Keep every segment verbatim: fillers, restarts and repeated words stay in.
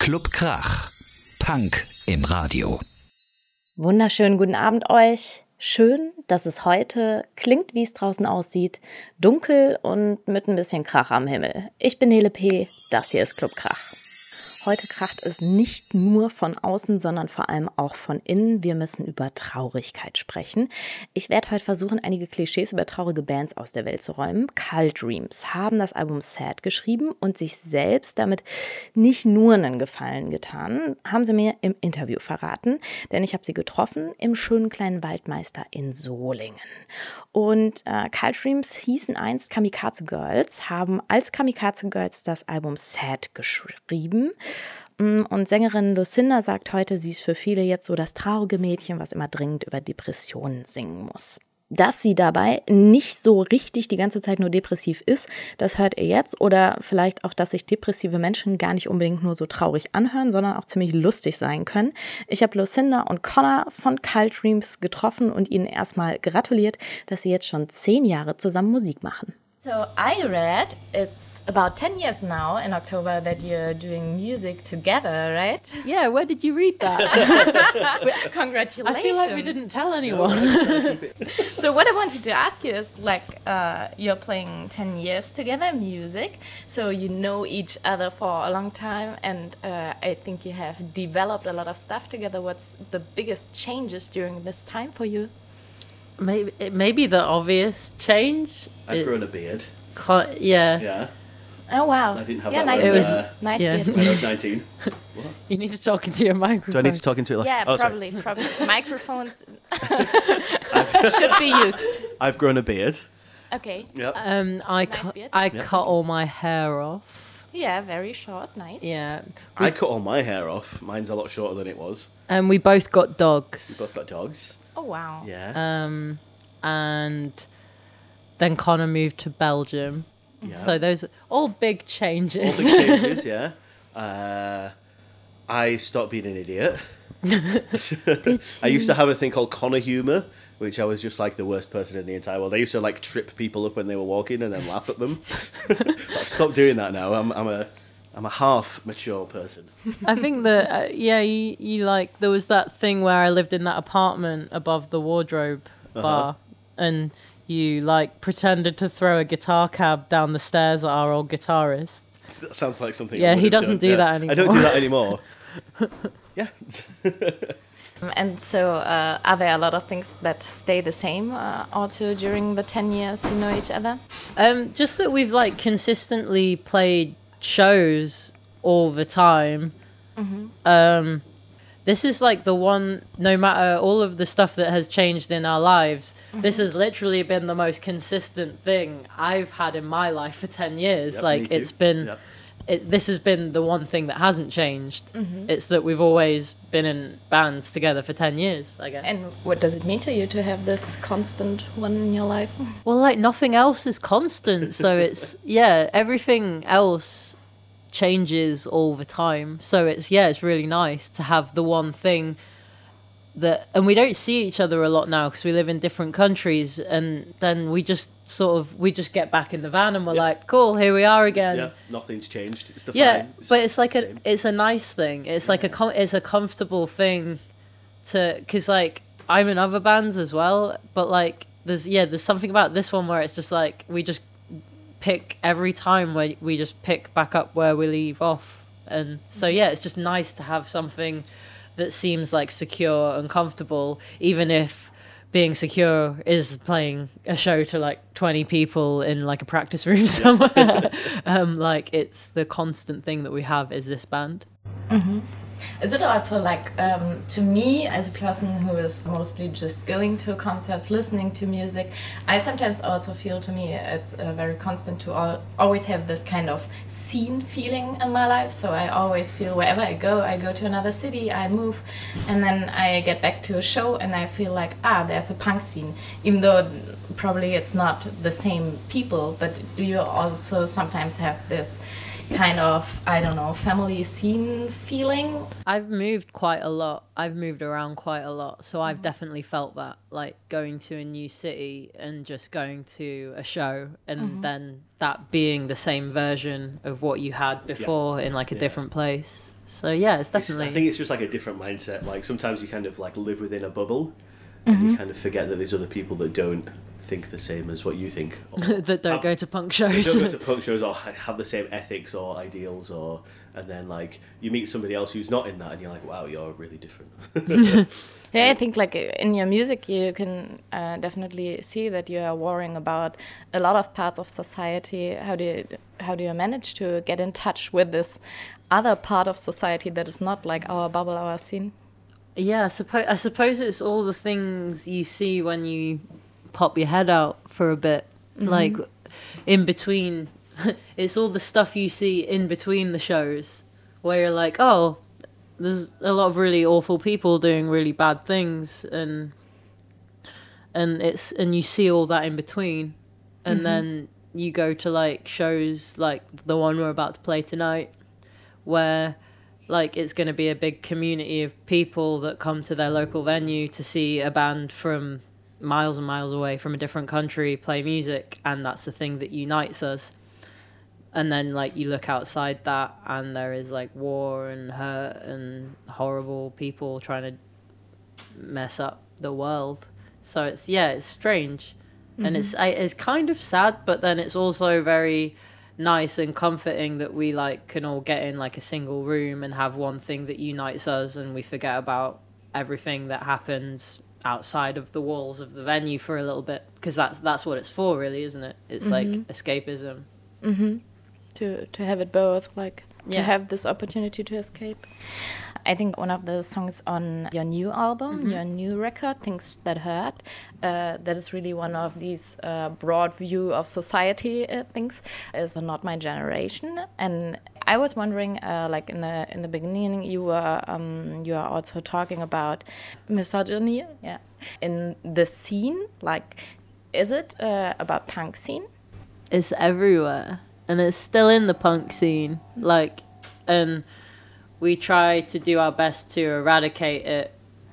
Club Krach. Punk im Radio. Wunderschönen guten Abend euch. Schön, dass es heute klingt, wie es draußen aussieht. Dunkel und mit ein bisschen Krach am Himmel. Ich bin Nele P., das hier ist Club Krach. Heute kracht es nicht nur von außen, sondern vor allem auch von innen. Wir müssen über Traurigkeit sprechen. Ich werde heute versuchen, einige Klischees über traurige Bands aus der Welt zu räumen. Cult Dreams haben das Album Sad geschrieben und sich selbst damit nicht nur einen Gefallen getan, haben sie mir im Interview verraten, denn ich habe sie getroffen im schönen kleinen Waldmeister in Solingen. Und äh, Cult Dreams hießen einst Kamikaze Girls, haben als Kamikaze Girls das Album Sad geschrieben. Und Sängerin Lucinda sagt heute, sie ist für viele jetzt so das traurige Mädchen, was immer dringend über Depressionen singen muss. Dass sie dabei nicht so richtig die ganze Zeit nur depressiv ist, das hört ihr jetzt. Oder vielleicht auch, dass sich depressive Menschen gar nicht unbedingt nur so traurig anhören, sondern auch ziemlich lustig sein können. Ich habe Lucinda und Connor von Cult Dreams getroffen und ihnen erstmal gratuliert, dass sie jetzt schon zehn Jahre zusammen Musik machen. So I read it's about ten years now in October that you're doing music together, right? Yeah, where did you read that? Congratulations. I feel like we didn't tell anyone. So what I wanted to ask you is, like, uh, you're playing ten years together music, so you know each other for a long time, and uh, I think you have developed a lot of stuff together. What's the biggest changes during this time for you? Maybe maybe the obvious change. I've it, grown a beard. co- yeah. Yeah. Oh wow! I didn't have yeah, that nice when, It was- uh, nice yeah. beard. when I was nineteen. What? You need to talk into your microphone. Do I need to talk into it? Like, Yeah, oh, sorry. probably, probably. Microphones should be used. I've grown a beard. Okay. Yep. Um, I Nice cut beard. I Yeah. cut all my hair off. Yeah, very short, nice. Yeah. I cut all my hair off. Mine's a lot shorter than it was. And we both got We dogs. both got dogs. Oh wow. Yeah. Um, and then Connor moved to Belgium. yeah. So those all big all changes. big changes. Yeah. Uh, I stopped being an idiot. I used to have a thing called Connor humor, which I was just like the worst person in the entire world. I used to like trip people up when they were walking and then laugh at them. But I've stopped doing that now. I'm I'm a I'm a half mature person. I think that uh, yeah, you, you like there was that thing where I lived in that apartment above the wardrobe bar, and you like pretended to throw a guitar cab down the stairs at our old guitarist. That sounds like something. I Yeah, would he have doesn't done. do that I don't do anymore. that anymore. Yeah. And so, uh, are there a lot of things that stay the same uh, also during the ten years you know each other? Um, just that we've like consistently played shows all the time. Um, this is like the one. No matter all of the stuff that has changed in our lives, this has literally been the most consistent thing I've had in my life for ten years. Yep, like me too. it's been. Yep. It, this has been the one thing that hasn't changed. It's that we've always been in bands together for ten years, I guess. And what does it mean to you to have this constant one in your life? Well, like nothing else is constant, so it's yeah, everything else changes all the time. So it's yeah, it's really nice to have the one thing that, and we don't see each other a lot now because we live in different countries, and then we just sort of we just get back in the van and we're Yeah. like, cool, here we are again. Yeah. Nothing's changed. It's the Yeah, fine. but it's like the a same. it's a nice thing. It's like a com- it's a comfortable thing to because like I'm in other bands as well, but like there's yeah there's something about this one where it's just like we just pick every time where we just pick back up where we leave off, and so yeah, it's just nice to have something that seems like secure and comfortable, even if being secure is playing a show to like twenty people in like a practice room somewhere. um, like it's the constant thing that we have is this band. Is it also like, um, to me, as a person who is mostly just going to concerts, listening to music, I sometimes also feel, to me, it's uh, very constant to al- always have this kind of scene feeling in my life. So I always feel wherever I go, I go to another city, I move, and then I get back to a show and I feel like, ah, there's a punk scene. Even though probably it's not the same people, but do you also sometimes have this kind of, I don't know, family scene feeling? I've moved quite a lot. I've moved around quite a lot. So I've definitely felt that, like going to a new city and just going to a show and then that being the same version of what you had before in like a Yeah. different place. So yeah, it's It's, definitely. I think it's just like a different mindset. Like sometimes you kind of like live within a bubble, and you kind of forget that there's other people that don't think the same as what you think. Or that don't have- go to punk they shows. don't go to punk shows or ha- have the same ethics or ideals, or and then like you meet somebody else who's not in that, and you're like, wow, you're really different. Yeah, I think like in your music you can uh, definitely see that you are worrying about a lot of parts of society. How do you how do you manage to get in touch with this other part of society that is not like our bubble, our scene? Yeah, I suppose I suppose it's all the things you see when you pop your head out for a bit, like in between. It's all the stuff you see in between the shows, where you're like, oh, there's a lot of really awful people doing really bad things, and and it's and you see all that in between, and then you go to like shows like the one we're about to play tonight, where like it's going to be a big community of people that come to their local venue to see a band from miles and miles away from a different country play music, and that's the thing that unites us. And then like you look outside that and there is like war and hurt and horrible people trying to mess up the world. So it's yeah it's strange. And it's I, it's kind of sad, but then it's also very nice and comforting that we like can all get in like a single room and have one thing that unites us, and we forget about everything that happens outside of the walls of the venue for a little bit, because that's that's what it's for, really, isn't it? It's like escapism. Mm-hmm. To to have it both, like to Yeah. have this opportunity to escape. I think one of the songs on your new album, your new record, Things That Hurt, uh, that is really one of these uh, broad view of society uh, things, is Not My Generation. And I was wondering, uh, like in the in the beginning, you were um, you are also talking about misogyny, yeah, in the scene. Like, is it uh, about punk scene? It's everywhere, and it's still in the punk scene, like, and we try to do our best to eradicate it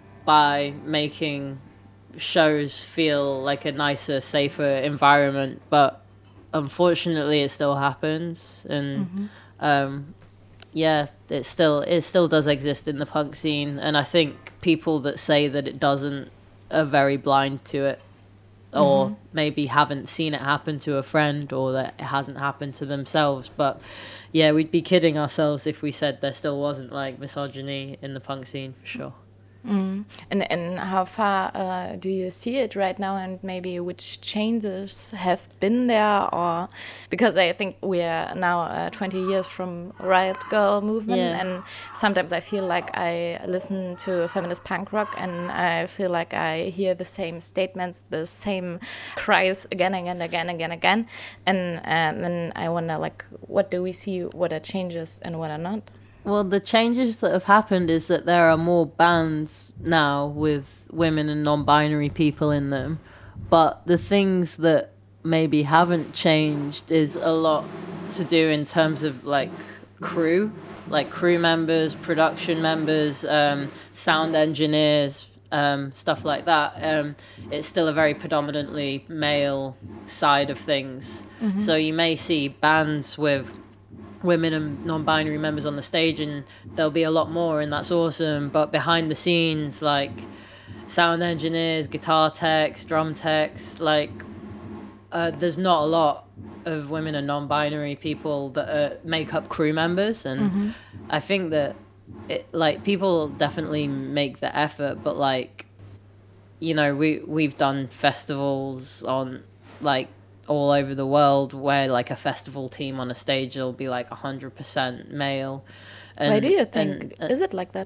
by making shows feel like a nicer, safer environment, but unfortunately it still happens. And um yeah, it still it still does exist in the punk scene, and I think people that say that it doesn't are very blind to it, or maybe haven't seen it happen to a friend, or that it hasn't happened to themselves. But yeah, we'd be kidding ourselves if we said there still wasn't like misogyny in the punk scene, for sure. Mm. And and how far uh, do you see it right now, and maybe which changes have been there? Or because I think we are now uh, twenty years from Riot Girl movement, Yeah. and sometimes I feel like I listen to feminist punk rock and I feel like I hear the same statements, the same cries again and again, again, again, again, and um, then I wonder, like, what do we see? What are changes and what are not? Well, the changes that have happened is that there are more bands now with women and non-binary people in them. But the things that maybe haven't changed is a lot to do in terms of like crew, like crew members, production members, um, sound engineers, um, stuff like that. Um, it's still a very predominantly male side of things. So you may see bands with women and non-binary members on the stage, and there'll be a lot more, and that's awesome. But behind the scenes, like sound engineers, guitar techs, drum techs, like uh, there's not a lot of women and non-binary people that uh, make up crew members. And I think that it, like, people definitely make the effort, but like, you know, we we've done festivals on like all over the world where like a festival team on a stage will be like one hundred percent male. And, Why do you think? and, uh, is it like that?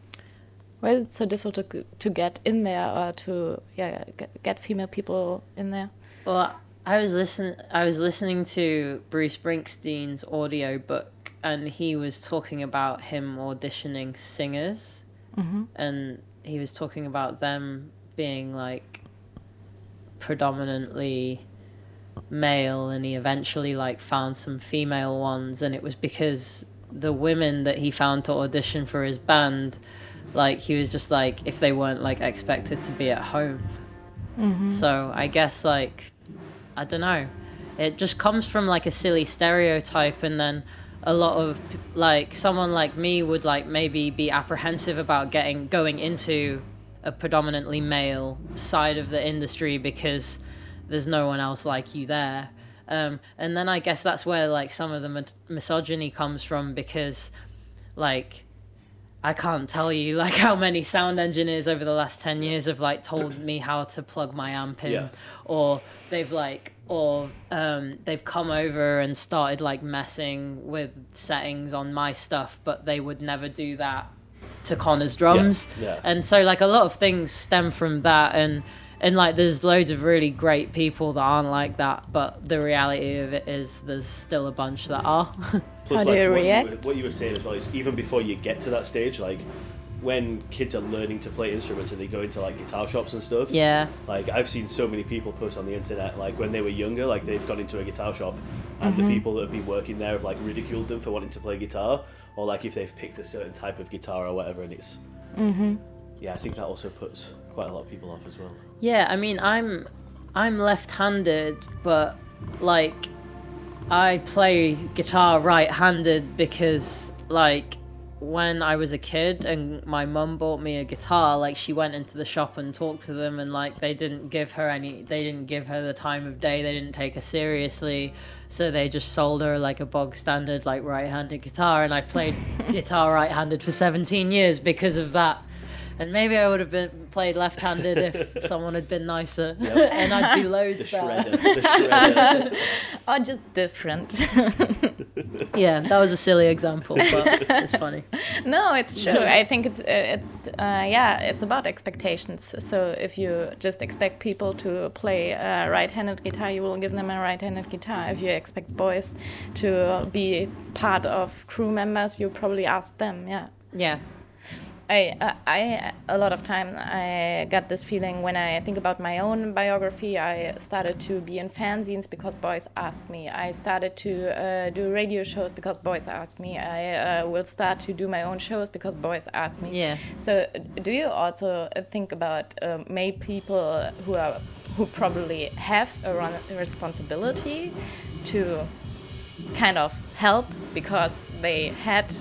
Why is it so difficult to, to get in there, or to yeah get, get female people in there? Well, I was listen I was listening to Bruce Springsteen's audio book, and he was talking about him auditioning singers, and he was talking about them being like predominantly male, and he eventually like found some female ones, and it was because the women that he found to audition for his band, like he was just like, if they weren't like expected to be at home. So I guess like, I don't know, it just comes from like a silly stereotype, and then a lot of like someone like me would like maybe be apprehensive about getting going into a predominantly male side of the industry because there's no one else like you there. Um, and then I guess that's where like some of the mi- misogyny comes from, because like I can't tell you like how many sound engineers over the last ten years have like told me how to plug my amp in, Yeah. or they've like or um, they've come over and started like messing with settings on my stuff, but they would never do that to Connor's drums. Yeah, yeah. And so like a lot of things stem from that, and and like there's loads of really great people that aren't like that, but the reality of it is there's still a bunch that are. Plus, How do like, you what react? You were, what you were saying as well is even before you get to that stage, like when kids are learning to play instruments and they go into like guitar shops and stuff. Yeah. Like I've seen so many people post on the internet, like when they were younger, like they've gone into a guitar shop and Mm-hmm. the people that have been working there have like ridiculed them for wanting to play guitar, or like if they've picked a certain type of guitar or whatever, and it's Mm-hmm. yeah, I think that also puts quite a lot of people off as well. Yeah, I mean, I'm I'm left-handed, but like I play guitar right-handed because like when I was a kid and my mum bought me a guitar, like she went into the shop and talked to them, and like they didn't give her any they didn't give her the time of day, they didn't take her seriously, so they just sold her like a bog standard like right-handed guitar, and I played guitar right-handed for seventeen years because of that. And maybe I would have been played left-handed if someone had been nicer, Yep. and I'd be loads The better. shredder, the shredder. Or just different. Yeah, that was a silly example, but it's funny. No, it's true. I think it's uh, it's uh, yeah, it's about expectations. So if you just expect people to play a right-handed guitar, you will give them a right-handed guitar. If you expect boys to be part of crew members, you probably ask them. Yeah. Yeah. I, uh, I, a lot of time I got this feeling when I think about my own biography. I started to be in fanzines because boys asked me. I started to uh, do radio shows because boys asked me. I uh, will start to do my own shows because boys asked me. Yeah. So, do you also think about uh, male people who are who probably have a run- responsibility to kind of help because they had,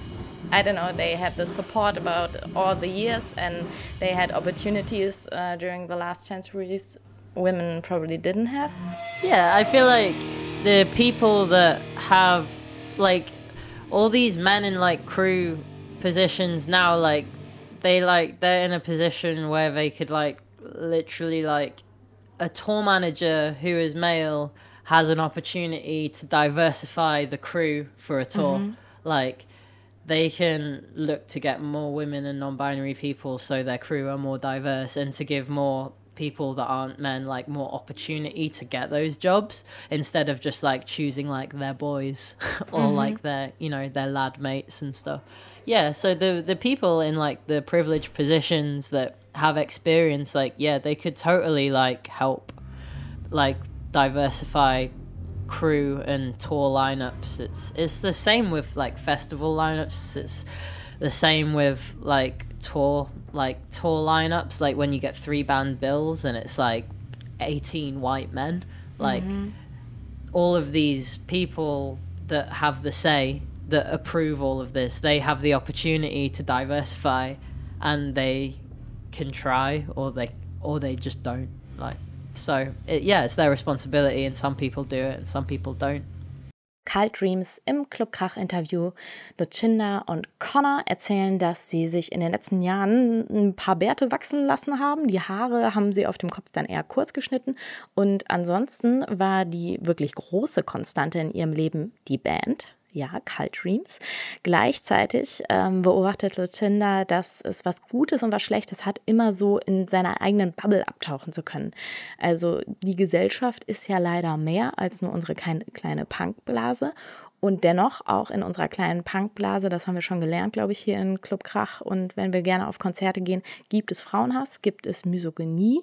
I don't know, they had the support about all the years and they had opportunities uh, during the last centuries women probably didn't have? Yeah, I feel like the people that have, like, all these men in, like, crew positions now, like, they, like, they're in a position where they could, like, literally, like, a tour manager who is male has an opportunity to diversify the crew for a tour. Mm-hmm. Like, they can look to get more women and non-binary people so their crew are more diverse, and to give more people that aren't men like more opportunity to get those jobs instead of just like choosing like their boys or mm-hmm. like their, you know, their lad mates and stuff. Yeah, so the the people in like the privileged positions that have experience, like, yeah, they could totally like help like diversify crew and tour lineups. It's it's the same with like festival lineups. It's the same with like tour like tour lineups. Like when you get three band bills and it's like eighteen white men. Like mm-hmm. all of these people that have the say, that approve all of this, they have the opportunity to diversify, and they can try, or they or they just don't. Like. So, it, yeah, it's their responsibility, and some people do it and some people don't. Cult Dreams im Club Krach Interview. Lucinda und Connor erzählen, dass sie sich in den letzten Jahren ein paar Bärte wachsen lassen haben. Die Haare haben sie auf dem Kopf dann eher kurz geschnitten. Und ansonsten war die wirklich große Konstante in ihrem Leben die Band. Ja, Cult Dreams. Gleichzeitig ähm, beobachtet Lucinda, dass es was Gutes und was Schlechtes hat, immer so in seiner eigenen Bubble abtauchen zu können. Also die Gesellschaft ist ja leider mehr als nur unsere kleine, kleine Punkblase. Und dennoch, auch in unserer kleinen Punkblase, das haben wir schon gelernt, glaube ich, hier in Club Krach, und wenn wir gerne auf Konzerte gehen, gibt es Frauenhass, gibt es Misogynie,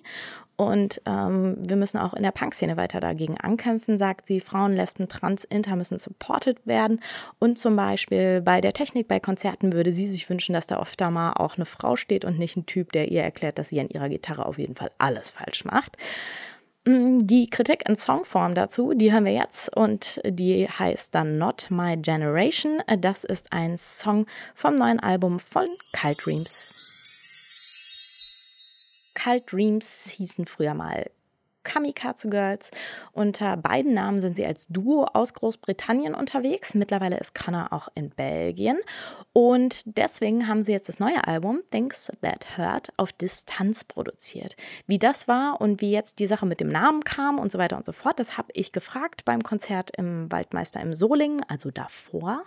und ähm, wir müssen auch in der Punkszene weiter dagegen ankämpfen, sagt sie. Frauen, Lesben, Trans, Inter müssen supported werden, und zum Beispiel bei der Technik bei Konzerten würde sie sich wünschen, dass da öfter mal auch eine Frau steht und nicht ein Typ, der ihr erklärt, dass sie an ihrer Gitarre auf jeden Fall alles falsch macht. Die Kritik in Songform dazu, die hören wir jetzt und die heißt dann Not My Generation. Das ist ein Song vom neuen Album von Cult Dreams. Cult Dreams hießen früher mal Kamikaze Girls. Unter beiden Namen sind sie als Duo aus Großbritannien unterwegs. Mittlerweile ist Connor auch in Belgien. Und deswegen haben sie jetzt das neue Album Things That Hurt auf Distanz produziert. Wie das war und wie jetzt die Sache mit dem Namen kam und so weiter und so fort, das habe ich gefragt beim Konzert im Waldmeister im Solingen, also davor.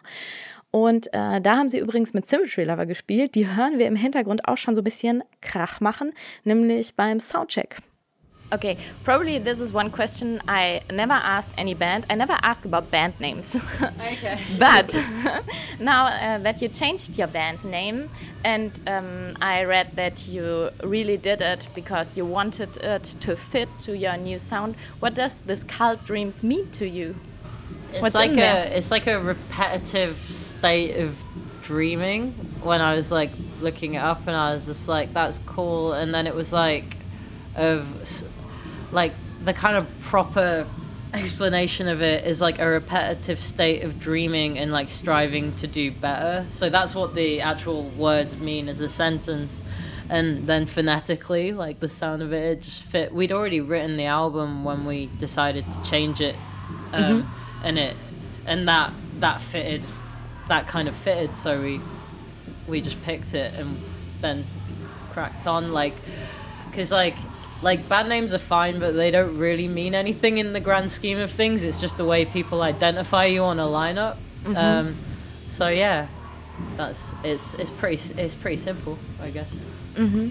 Und äh, da haben sie übrigens mit Symmetry Lover gespielt. Die hören wir im Hintergrund auch schon so ein bisschen Krach machen, nämlich beim Soundcheck. Okay, probably this is one question I never asked any band. I never asked about band names. Okay. But now uh, that you changed your band name, and um, I read that you really did it because you wanted it to fit to your new sound. What does this Cult Dreams mean to you? It's What's like in there? a it's like a repetitive state of dreaming. When I was like looking it up, and I was just like, that's cool. And then it was like of like the kind of proper explanation of it is like a repetitive state of dreaming and like striving to do better. So that's what the actual words mean as a sentence. And then phonetically, like the sound of it, it just fit. We'd already written the album when we decided to change it, um, mm-hmm. and it and that that fitted, that kind of fitted. So we we just picked it and then cracked on, like, because like. Like, band names are fine, but they don't really mean anything in the grand scheme of things. It's just the way people identify you on a lineup. Mm-hmm. Um, so yeah, that's it's it's pretty it's pretty simple, I guess. Mm-hmm.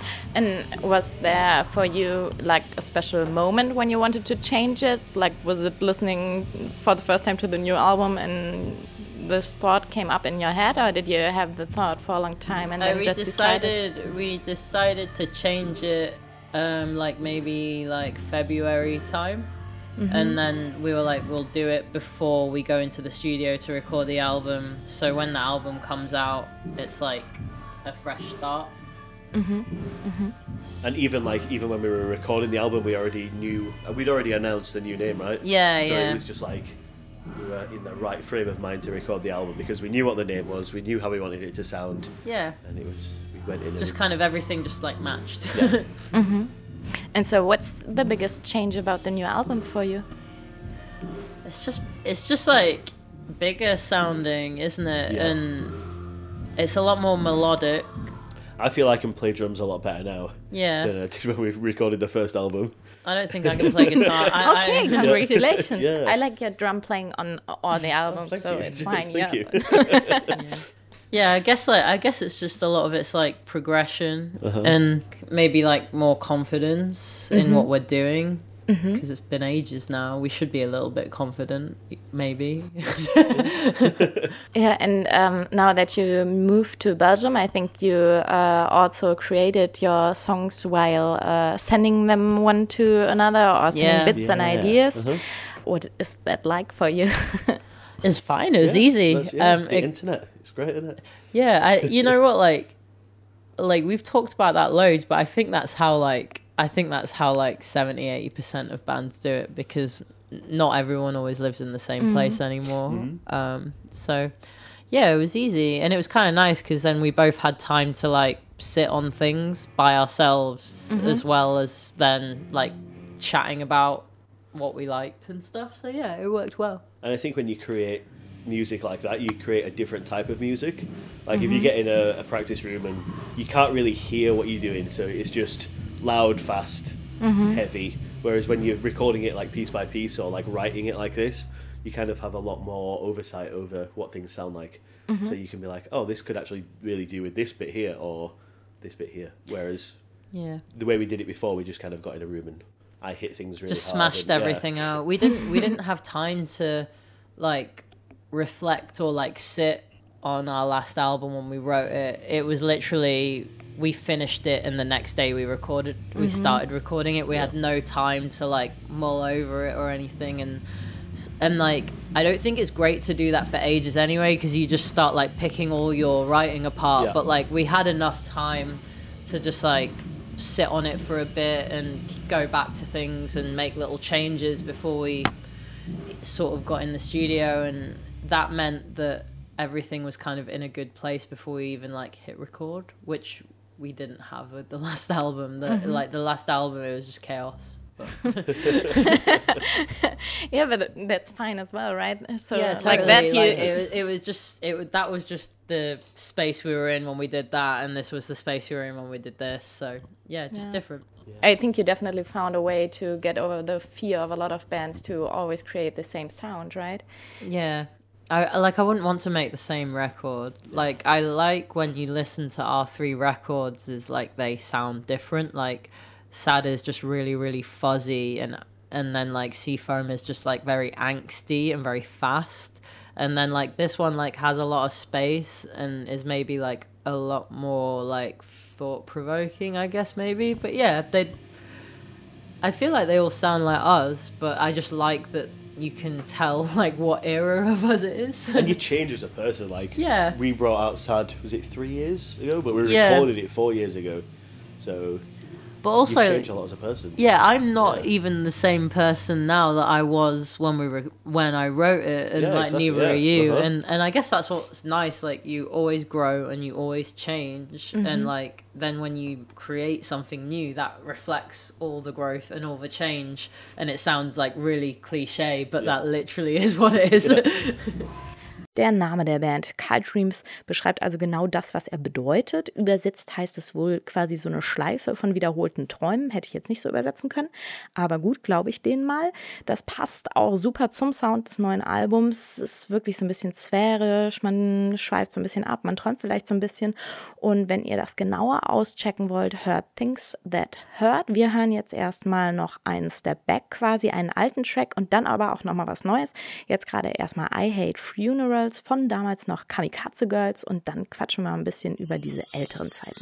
And was there for you like a special moment when you wanted to change it? Like, was it listening for the first time to the new album and this thought came up in your head, or did you have the thought for a long time and then uh, we just decided, decided? We decided to change it. Um, like maybe like February time, mm-hmm. and then we were like, we'll do it before we go into the studio to record the album. So when the album comes out, it's like a fresh start. Mm-hmm. Mm-hmm. And even like even when we were recording the album, we already knew we'd already announced the new name, right? Yeah, so yeah. So it was just like we were in the right frame of mind to record the album because we knew what the name was, we knew how we wanted it to sound. Yeah. And it was. Went in just and kind of everything just like matched. Yeah. Mm-hmm. And so what's the biggest change about the new album for you? It's just it's just like bigger sounding, isn't it? Yeah. And it's a lot more melodic. I feel I can play drums a lot better now Yeah. than I did when we recorded the first album. I don't think I can play guitar. I, Okay, I, congratulations. Yeah. I like your drum playing on all the albums, Thank so you. it's fine. Thank yeah. you. yeah. Yeah, I guess like I guess it's just a lot of it's like progression Uh-huh. and maybe like more confidence in Mhm. what we're doing Mhm. because it's been ages now. We should be a little bit confident, maybe. Yeah, and um, now that you moved to Belgium, I think you uh, also created your songs while uh, sending them one to another or sending Yeah. bits and Yeah. ideas. Uh-huh. What is that like for you? It's fine. It was Yeah, easy. that's- yeah, um, the it- internet, it's great, isn't it? Yeah, I, you know what, like, like we've talked about that loads, but I think that's how, like, I think that's how, like, seventy, eighty percent of bands do it because not everyone always lives in the same Mhm. place anymore. Mhm. Um, so, yeah, it was easy. And it was kind of nice because then we both had time to, like, sit on things by ourselves Mhm. as well as then, like, chatting about what we liked and stuff. So, yeah, it worked well. And I think when you create music like that, you create a different type of music. Like if you get in a, a practice room and you can't really hear what you're doing, so it's just loud, fast, Mhm. heavy. Whereas when you're recording it like piece by piece or like writing it like this, you kind of have a lot more oversight over what things sound like. So you can be like, oh, this could actually really do with this bit here or this bit here. Whereas Yeah. the way we did it before, we just kind of got in a room and I hit things really just hard smashed and- yeah. everything out. We didn't we didn't have time to like reflect or like sit on our last album when we wrote it. It was literally we finished it and the next day we recorded we started recording it. We had no time to like mull over it or anything and and like I don't think it's great to do that for ages anyway because you just start like picking all your writing apart Yeah. but like we had enough time to just like sit on it for a bit and go back to things and make little changes before we sort of got in the studio, and that meant that everything was kind of in a good place before we even like hit record, which we didn't have with the last album. The, mm-hmm. Like the last album, it was just chaos. Yeah, but that's fine as well, right? So yeah, totally. like that, you... like, it was it was just it that was just the space we were in when we did that, and this was the space we were in when we did this. So yeah, just yeah. different. I think you definitely found a way to get over the fear of a lot of bands to always create the same sound, right? Yeah. I like I wouldn't want to make the same record. Like I like when you listen to our three records is like they sound different. Like Sad is just really, really fuzzy, and and then like Seafoam is just like very angsty and very fast. And then like this one like has a lot of space and is maybe like a lot more like thought provoking, I guess maybe. But yeah, they I feel like they all sound like us, but I just like that you can tell like what era of us it is. And you change as a person. Like yeah. we brought out Sad, was it three years ago? But we yeah. recorded it four years ago. So but also, you change a lot as a person. Yeah, I'm not yeah. even the same person now that I was when we were when I wrote it, and yeah, like exactly, neither yeah. are you. Uh-huh. And and I guess that's what's nice. Like you always grow and you always change, mm-hmm. and like then when you create something new, that reflects all the growth and all the change. And it sounds like really cliche, but yeah. that literally is what it is. Yeah. Der Name der Band, Cult Dreams, beschreibt also genau das, was er bedeutet. Übersetzt heißt es wohl quasi so eine Schleife von wiederholten Träumen. Hätte ich jetzt nicht so übersetzen können. Aber gut, glaube ich denen mal. Das passt auch super zum Sound des neuen Albums. Es ist wirklich so ein bisschen sphärisch. Man schweift so ein bisschen ab. Man träumt vielleicht so ein bisschen. Und wenn ihr das genauer auschecken wollt, hört Things That Hurt. Wir hören jetzt erstmal noch einen Step Back, quasi einen alten Track und dann aber auch nochmal was Neues. Jetzt gerade erstmal I Hate Funerals von damals noch Kamikaze Girls und dann quatschen wir ein bisschen über diese älteren Zeiten.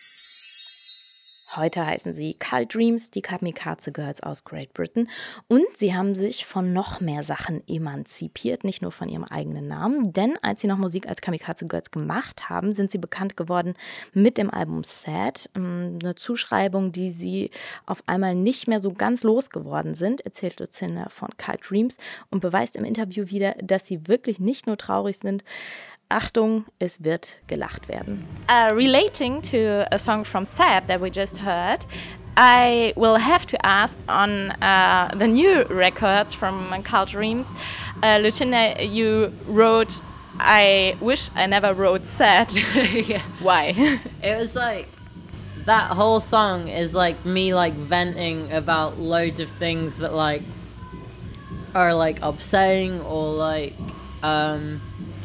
Heute heißen sie Cult Dreams, die Kamikaze Girls aus Great Britain, und sie haben sich von noch mehr Sachen emanzipiert, nicht nur von ihrem eigenen Namen, denn als sie noch Musik als Kamikaze Girls gemacht haben, sind sie bekannt geworden mit dem Album Sad, eine Zuschreibung, die sie auf einmal nicht mehr so ganz losgeworden sind, erzählt Lucinda von Cult Dreams und beweist im Interview wieder, dass sie wirklich nicht nur traurig sind. Achtung, es wird gelacht werden. Uh, relating to a song from Sad that we just heard, I will have to ask on uh, the new records from Cult Dreams. Uh, Lucinda, you wrote, I wish I never wrote Sad. Yeah. Why? It was like, that whole song is like me like venting about loads of things that like are like upsetting or like um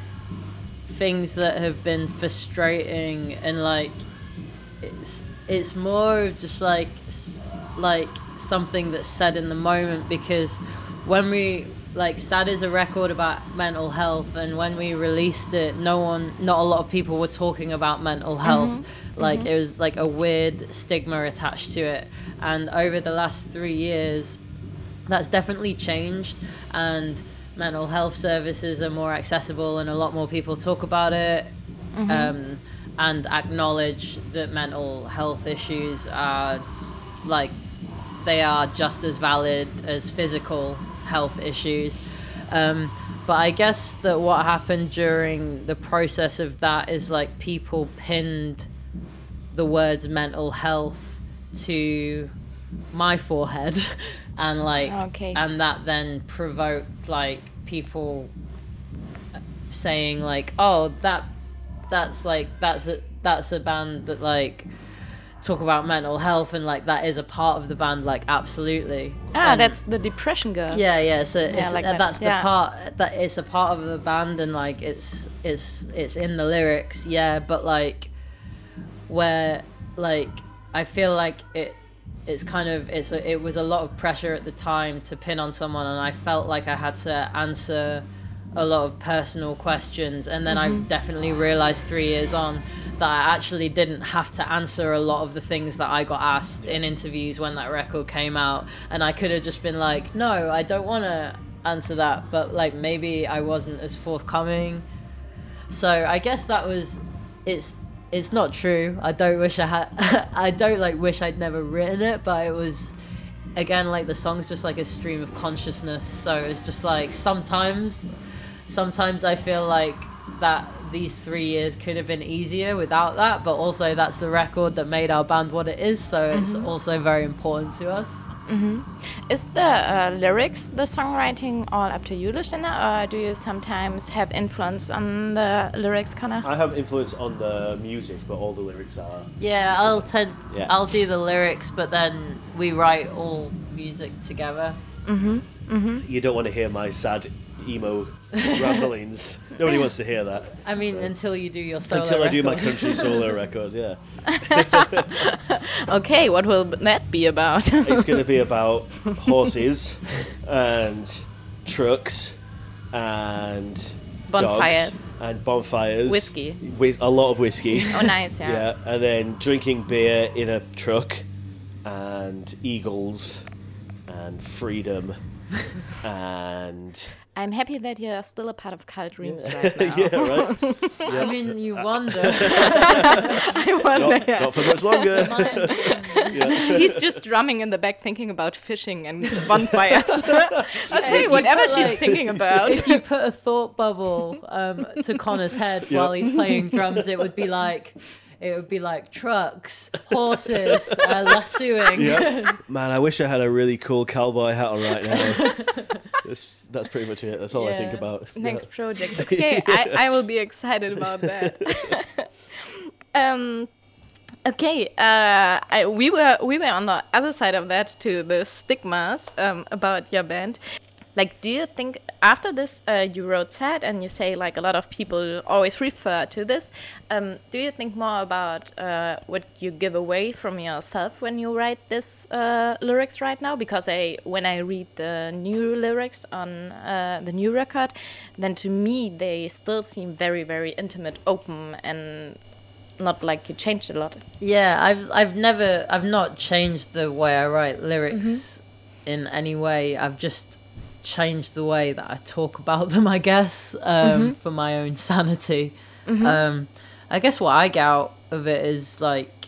things that have been frustrating, and like it's it's more just like like something that's said in the moment, because when we like Sad is a record about mental health, and when we released it, no one not a lot of people were talking about mental health. Mm-hmm. Like mm-hmm. It was like a weird stigma attached to it, and over the last three years that's definitely changed, and mental health services are more accessible and a lot more people talk about it, mm-hmm. um, and acknowledge that mental health issues are like they are just as valid as physical health issues. Um, but I guess that what happened during the process of that is like people pinned the words mental health to my forehead and like okay. and that then provoked like people saying like, oh, that that's like that's a that's a band that like talk about mental health, and like that is a part of the band, like absolutely. Ah, and that's the Depression Girl. Yeah, yeah. So yeah, it's, like uh, that. that's the yeah. part that it's a part of the band, and like it's it's it's in the lyrics, yeah. But like where like I feel like it. It's kind of it's a, it was a lot of pressure at the time to pin on someone, and I felt like I had to answer a lot of personal questions, and then mm-hmm. I definitely realized three years on that I actually didn't have to answer a lot of the things that I got asked in interviews when that record came out, and I could have just been like, no, I don't want to answer that, but like maybe I wasn't as forthcoming. So I guess that was it's it's not true. I don't wish I had. I don't like wish I'd never written it, but it was, again, like the song's just like a stream of consciousness. So it's just like sometimes, sometimes I feel like that these three years could have been easier without that, but also that's the record that made our band what it is. So mm-hmm. it's also very important to us. Mm-hmm. Is the uh, lyrics, the songwriting, all up to you, Lucinda, or do you sometimes have influence on the lyrics, Connor? I have influence on the music, but all the lyrics are... Yeah, I'll tend, yeah. I'll do the lyrics, but then we write all music together. Mm-hmm. Mm-hmm. You don't want to hear my sad emo ramblings. Nobody wants to hear that. I mean, so. Until you do your solo Until record. I do my country solo record, yeah. Okay, what will that be about? It's going to be about horses and trucks and bonfires dogs and bonfires. Whiskey. With a lot of whiskey. Oh, nice, yeah. Yeah, and then drinking beer in a truck and eagles and freedom and... I'm happy that you're still a part of Cult Dreams yeah. right now. Yeah, right? Yeah. I mean, you wonder. I wonder, not, yeah. not for much longer. Yeah. He's just drumming in the back thinking about fishing and bonfires. Okay, whatever put, she's like, thinking about. If you put a thought bubble um, to Connor's head yeah. while he's playing drums, it would be like... It would be like trucks, horses, uh, lassoing. Yeah. Man, I wish I had a really cool cowboy hat on right now. that's, that's pretty much it. That's all yeah. I think about. Next yeah. project. Okay, I, I will be excited about that. um, okay, uh, I, we were we were on the other side of that to the stigmas um, about your band. Like, do you think after this uh, you wrote Sad and you say like a lot of people always refer to this, um, do you think more about uh, what you give away from yourself when you write this uh, lyrics right now? Because I, when I read the new lyrics on uh, the new record, then to me they still seem very, very intimate, open, and not like you changed a lot. Yeah, I've I've never I've not changed the way I write lyrics mm-hmm. in any way. I've just change the way that I talk about them, I guess, um, mm-hmm. for my own sanity. Mm-hmm. Um, I guess what I get out of it is like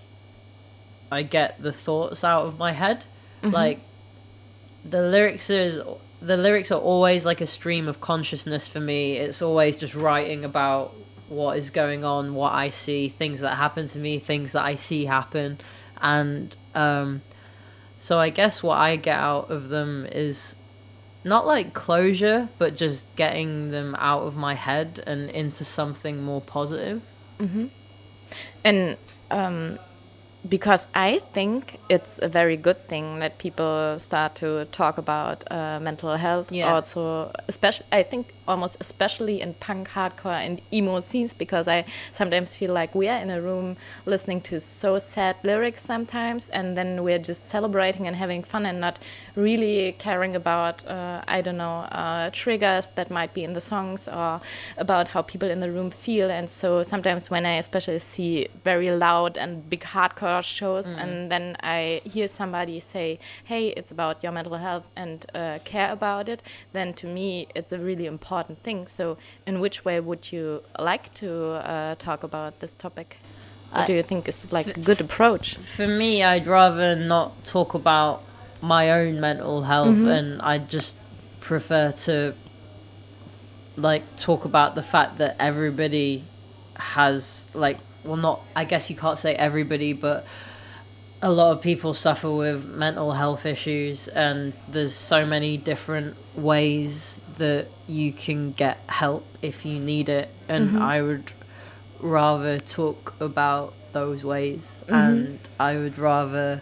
I get the thoughts out of my head. Mm-hmm. Like the lyrics is the lyrics are always like a stream of consciousness for me. It's always just writing about what is going on, what I see, things that happen to me, things that I see happen, and um, so I guess what I get out of them is not like closure, but just getting them out of my head and into something more positive. Mm-hmm. And um, because I think it's a very good thing that people start to talk about uh, mental health. Yeah. Also, especially, I think almost especially in punk, hardcore, and emo scenes, because I sometimes feel like we are in a room listening to so sad lyrics sometimes, and then we're just celebrating and having fun and not really caring about, uh, I don't know, uh, triggers that might be in the songs or about how people in the room feel. And so sometimes when I especially see very loud and big hardcore shows, mm. and then I hear somebody say, hey, it's about your mental health and uh, care about it, then to me it's a really important thing. So in which way would you like to uh, talk about this topic? What I, do you think is like f- a good approach? For me, I'd rather not talk about my own mental health, mm-hmm. and I just prefer to like talk about the fact that everybody has like, well, not, I guess you can't say everybody, but a lot of people suffer with mental health issues, and there's so many different ways that you can get help if you need it, and mm-hmm. I would rather talk about those ways, mm-hmm. and I would rather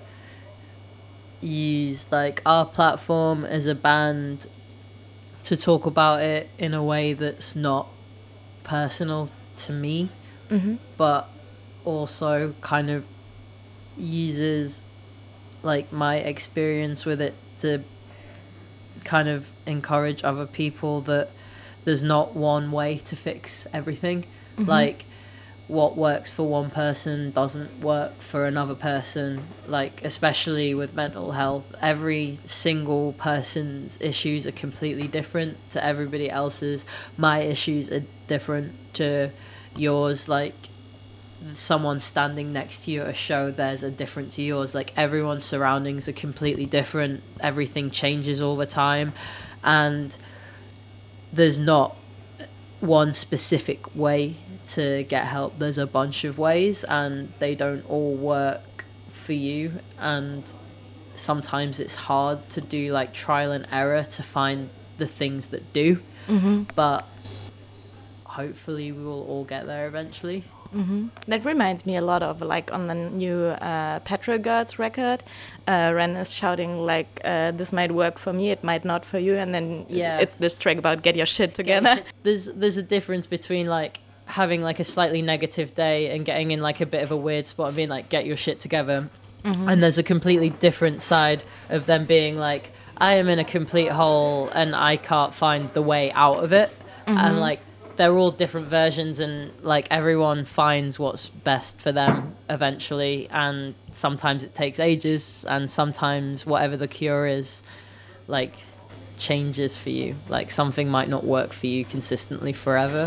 use like our platform as a band to talk about it in a way that's not personal to me, mm-hmm. but also kind of uses like my experience with it to kind of encourage other people that there's not one way to fix everything. Mm-hmm. Like what works for one person doesn't work for another person, like especially with mental health. Every single person's issues are completely different to everybody else's. My issues are different to yours. Like someone standing next to you at a show, theirs are different to yours. Like, everyone's surroundings are completely different. Everything changes all the time. And there's not one specific way to get help. There's a bunch of ways, and they don't all work for you. And sometimes it's hard to do like trial and error to find the things that do. Mm-hmm. But hopefully we will all get there eventually. Mm-hmm. That reminds me a lot of, like, on the new uh, Petrol Girls record, uh, Ren is shouting, like, uh, this might work for me, it might not for you, and then yeah. it's this track about get your shit together. Your shit. There's, there's a difference between, like, having, like, a slightly negative day and getting in, like, a bit of a weird spot and being, like, get your shit together. Mm-hmm. And there's a completely different side of them being, like, I am in a complete hole and I can't find the way out of it. Mm-hmm. And, like, they're all different versions, and like everyone finds what's best for them eventually, and sometimes it takes ages, and sometimes whatever the cure is, like, changes for you. Like, something might not work for you consistently forever.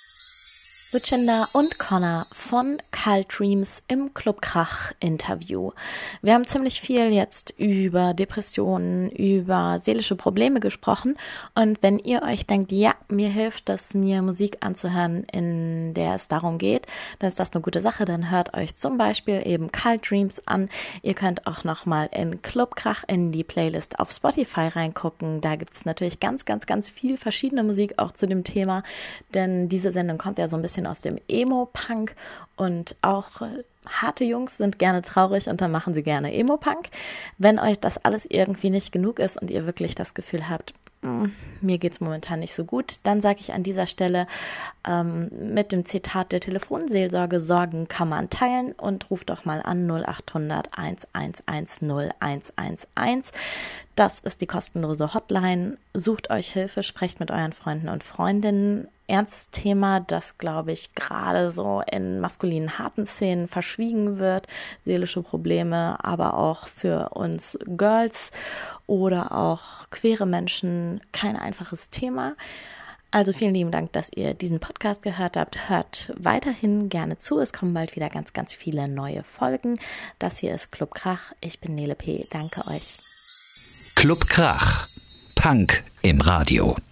Lucinda und Connor von Cult Dreams im Club Krach Interview. Wir haben ziemlich viel jetzt über Depressionen, über seelische Probleme gesprochen, und wenn ihr euch denkt, ja, mir hilft das, mir Musik anzuhören, in der es darum geht, dann ist das eine gute Sache, dann hört euch zum Beispiel eben Cult Dreams an. Ihr könnt auch nochmal in Club Krach in die Playlist auf Spotify reingucken. Da gibt es natürlich ganz, ganz, ganz viel verschiedene Musik auch zu dem Thema, denn diese Sendung kommt ja so ein bisschen aus dem Emo-Punk, und auch äh, harte Jungs sind gerne traurig und dann machen sie gerne Emo-Punk. Wenn euch das alles irgendwie nicht genug ist und ihr wirklich das Gefühl habt, mir geht's momentan nicht so gut, dann sage ich an dieser Stelle ähm, mit dem Zitat der Telefonseelsorge, Sorgen kann man teilen, und ruft doch mal an null acht hundert eins eins eins null eins eins eins. Das ist die kostenlose Hotline. Sucht euch Hilfe, sprecht mit euren Freunden und Freundinnen. Ernstes Thema, das, glaube ich, gerade so in maskulinen harten Szenen verschwiegen wird. Seelische Probleme, aber auch für uns Girls oder auch queere Menschen kein einfaches Thema. Also vielen lieben Dank, dass ihr diesen Podcast gehört habt. Hört weiterhin gerne zu. Es kommen bald wieder ganz, ganz viele neue Folgen. Das hier ist Club Krach. Ich bin Nele P. Danke euch. Club Krach. Punk im Radio.